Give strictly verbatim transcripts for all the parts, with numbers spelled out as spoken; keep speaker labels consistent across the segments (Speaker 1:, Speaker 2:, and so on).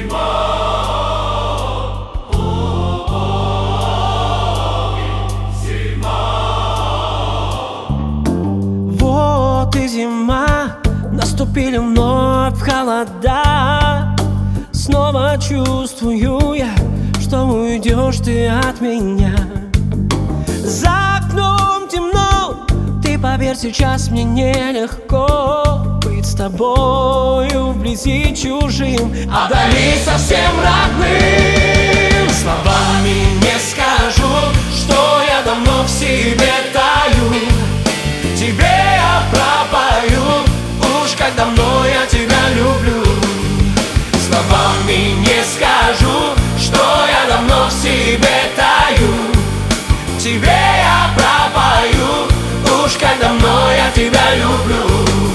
Speaker 1: Вот и зима, наступили вновь холода. Снова чувствую я, что уйдешь ты от меня. За окном темно, ты поверь, сейчас мне нелегко быть с тобою вблизи чужим, а вдали совсем родным. Словами не скажу, что я давно в себе таю. Тебе я пропою, уж как давно я тебя люблю. Словами не скажу, что я давно в себе таю. Тебе я пропою, уж как давно я тебя люблю.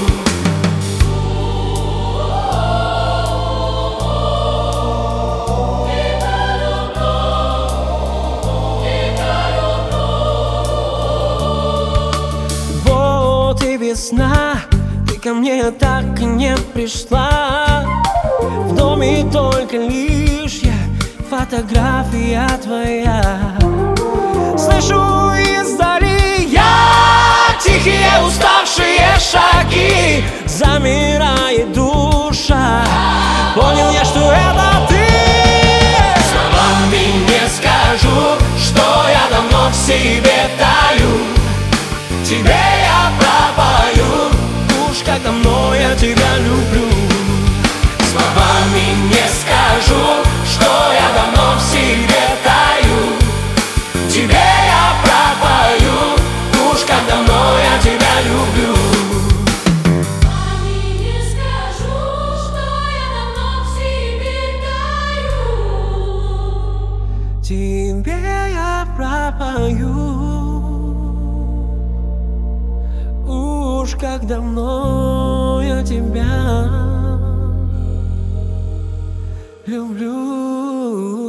Speaker 1: Вот и весна, ты ко мне так и не пришла. В доме только лишь я, фотография твоя. Слышу издали я тихие уставшие шаги, замирает душа. Понял я, что это ты. Словами не скажу, что я давно в себе таю. Тебе я пропою, уж как давно я тебя люблю. Словами не скажу, что я давно в себе таю. Тебе я пропою, уж как давно я тебя люблю.
Speaker 2: Словами не скажу, что я давно в себе таю.
Speaker 1: Тебе я пропою, уж как давно я тебя люблю.